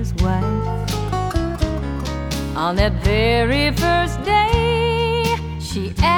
neighbor's wife. On that very first day, she asked